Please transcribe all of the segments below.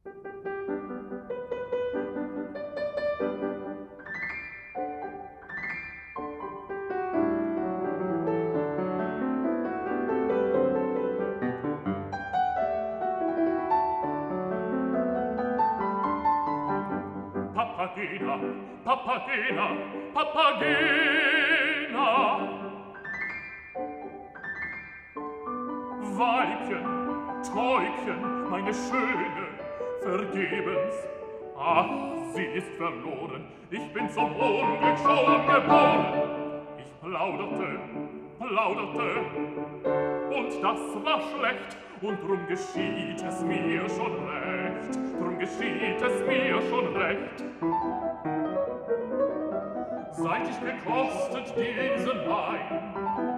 Papagena, Papagena, Papagena. Weibchen, Täubchen, meine Schöne, vergebens. Ach, sie ist verloren, ich bin zum Unglück schon geboren. Ich plauderte, und das war schlecht, und drum geschieht es mir schon recht, drum geschieht es mir schon recht. Seit ich gekostet diesen Wein,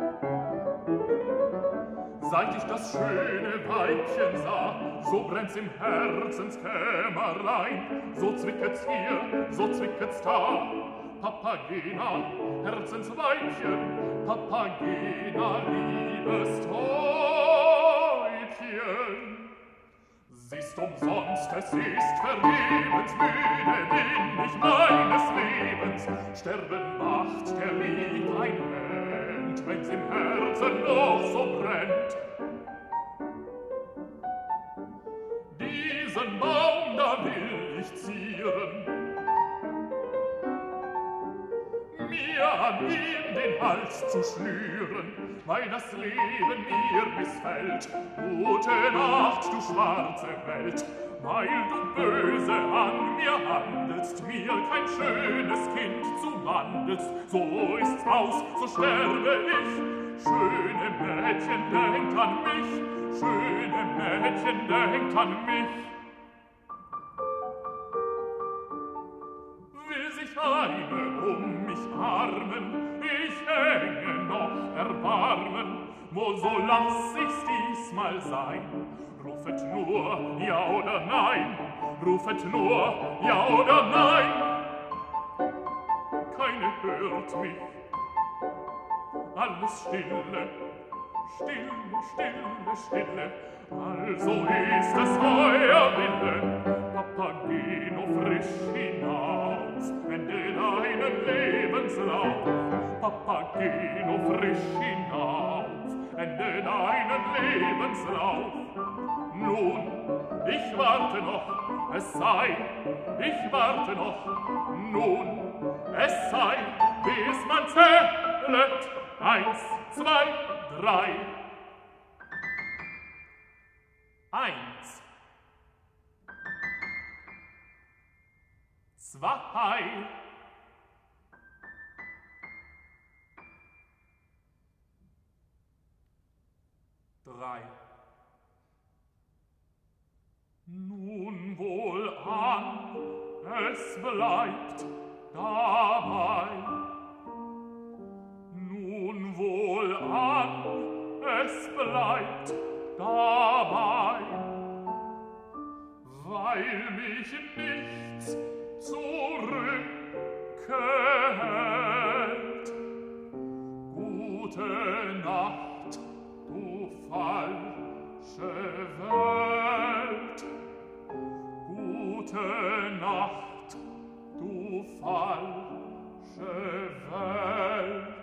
seit ich das schöne Weibchen sah, so brennt's im Herzenskämmerein, so zwicket's hier, so zwicket's da. Papagena, Herzensweibchen, Papagena, liebes Täubchen. Siehst umsonst, es ist vergebens, müde bin ich meines Lebens. Sterben macht der Lieb ein End, wenn's im Herzen noch so brennt. Diesen Baum da will ich zieren, mir an ihm den Hals zu schnüren, weil das Leben mir missfällt. Gute Nacht, du schwarze Welt, weil du böse an mir handelst, mir kein schönes Kind zuwandelst. So ist's aus, so sterbe ich. Schöne Mädchen, denkt an mich, schöne Mädchen, denkt an mich. Will sich eine mich armen, ich hänge noch erbarmen, wo so lass ich's diesmal sein. Rufet nur ja oder nein, rufet nur ja oder nein. Keine hört mich, alles stille, stille, stille, stille. Also ist es euer Wille, Papageno frisch hinaus, ende deinen Lebenslauf. Papageno frisch hinaus, ende deinen Lebenslauf. Nun, ich warte noch, es sei, ich warte noch, nun, es sei, bis man zählet, 1, 2, 3. 1, 2, 3. Nun wohlan, es bleibt dabei. Nun wohlan, es bleibt dabei, weil mich nichts zurückhält. Gute Nacht, du falsche Welt. Gute Nacht, du falsche Welt.